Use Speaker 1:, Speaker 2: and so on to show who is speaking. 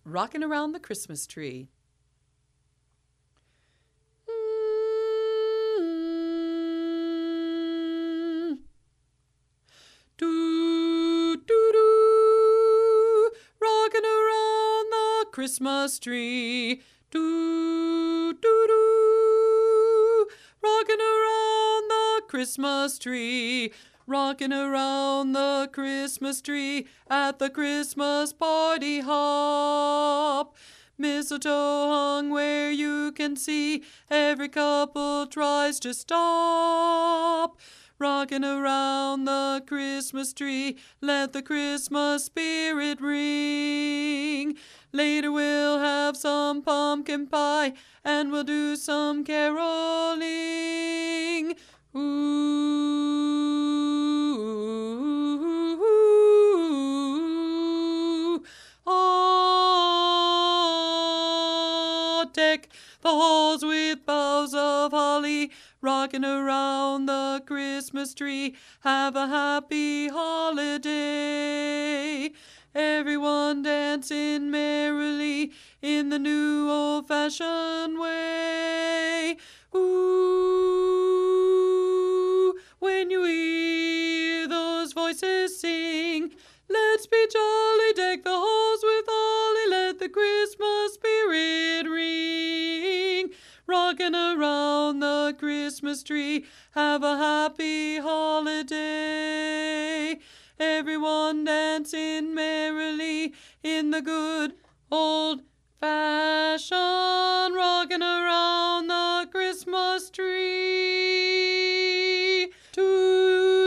Speaker 1: Rockin' Around the Christmas Tree. Do, do, do, rockin' around the Christmas tree. Do, do, do, rockin' around the Christmas tree. Rockin' around the Christmas tree at the Christmas party hop. Mistletoe hung where you can see, every couple tries to stop. Rockin' around the Christmas tree, let the Christmas spirit ring. Later we'll have some pumpkin pie, and we'll do some caroling. Ooh, oh, deck the halls with boughs of holly, rockin' around the Christmas tree. Have a happy holiday. Everyone dancing merrily in the new old-fashioned way. Ooh, when you hear those voices sing, let's be jolly, deck the halls with holly, let the Christmas spirit ring. Rockin' around the Christmas tree, have a happy holiday. Everyone dancing merrily in the good old-fashioned rockin' around the Christmas tree.